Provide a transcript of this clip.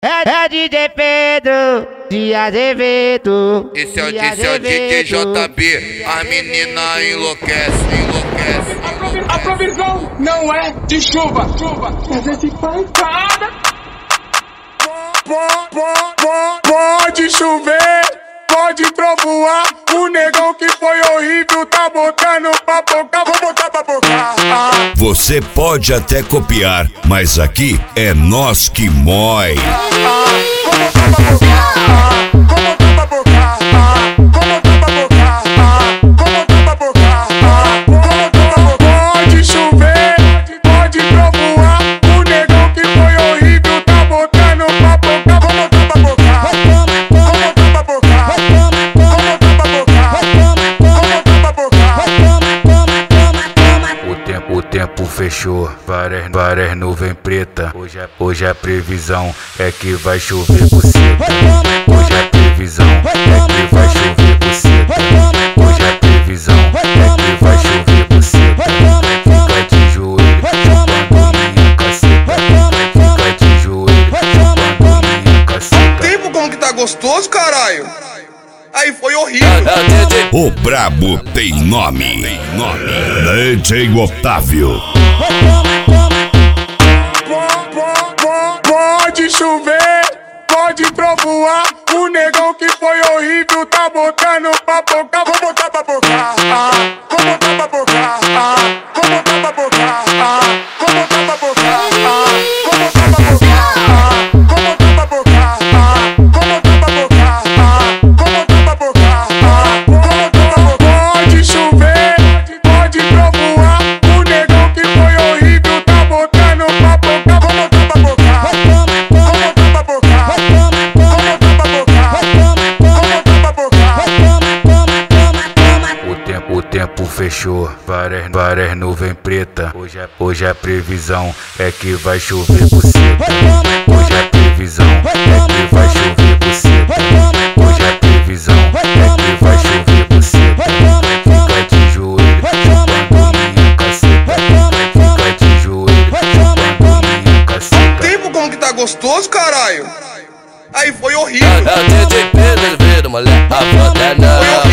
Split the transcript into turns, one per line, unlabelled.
É DJ Pedro de Azevedo.
Esse é o DJ JB, a menina enlouquece.
A provisão não é de chuva, mas é de pancada. Pode chover, pode trovoar. O negão que foi horrível tá botando pra boca, vou botar pra boca.
Você pode até copiar, mas aqui é nós que mói.
Pode chover, pode trovoar. O negão que foi horrível tá botando pra boca, vou botar pra boca.
O tempo fechou, várias nuvens preta. Hoje a previsão é que vai chover buceta. Hoje a previsão é que vai chover buceta. Hoje a previsão é que vai chover buceta. Fica de joelho, chupando minha caceta. Fica de joelho, chupando minha caceta.
Tempo como que tá gostoso, caralho? Aí foi horrível.
O brabo tem nome. DJ Otávio.
Pode chover, pode trovoar. O negão que foi horrível tá botando pra boca, vou botar pra boca. Vou botar pra boca. Vou botar pra boca. Vou botar pra boca. Vou botar pra boca. Vou botar pra boca. Vou botar pra boca. Vou botar pra boca. Pode chover, pode trovoar. O negão que foi horrível tá botando pra boca, vou botar pra boca.
O tempo fechou, várias nuvens preta. Hoje a previsão é que vai chover buceta. Hoje a previsão é que vai chover buceta. Hoje a previsão é que vai chover buceta. Fica de joelho, chupando minha caceta. Fica de joelho, chupando minha caceta.
Tempo como que tá gostoso, caralho? Aí foi horrível.
DJ Pedro, moleque, a foda não.